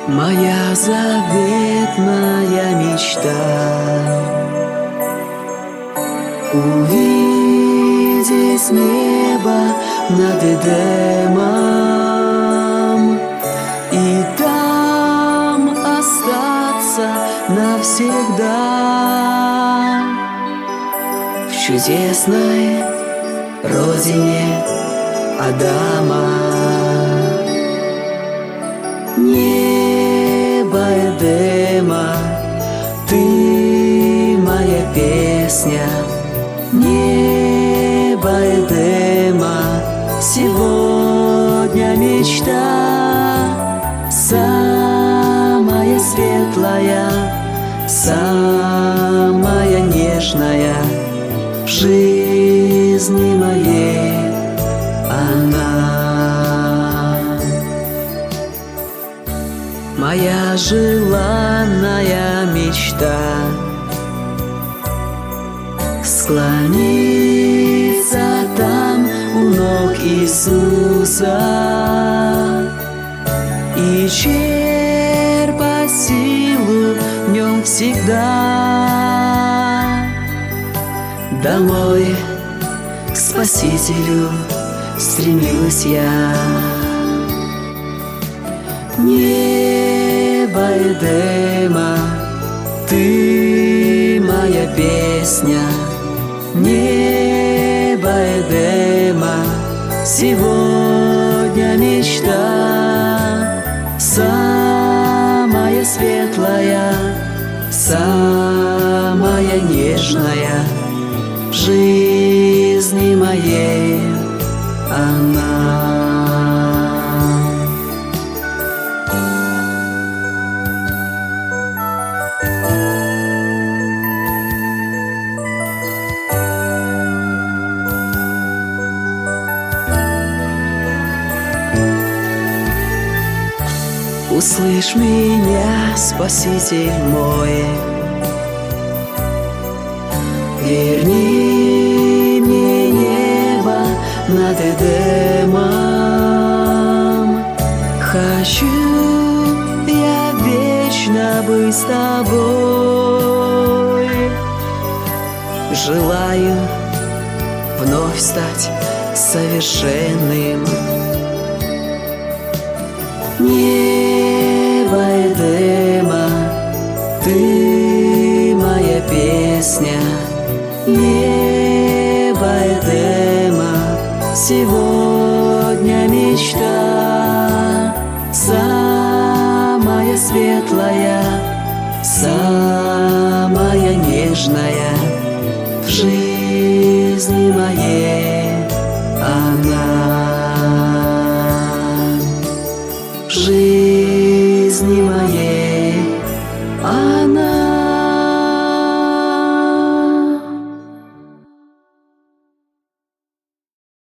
Моя заветная мечта — увидеть небо над Эдемом и там остаться навсегда в чудесной родине Адама. Небо Эдема, ты моя песня. Небо Эдема, сегодня мечта самая светлая, самая нежная в жизни моей она. Моя желанная мечта — склониться там у ног Иисуса и черпать силу в нем всегда. Домой к Спасителю стремлюсь я. Небо Эдема, ты моя песня. Небо Эдема, сегодня мечта самая светлая, самая нежная в жизни моей она. Услышь меня, Спаситель мой, верни мне небо над Эдемом. Хочу я вечно быть с тобой. Желаю вновь стать совершенным. Небо Эдема, ты моя песня. Небо Эдема, сегодня мечта самая светлая, самая нежная в жизни моей она. В жизни моей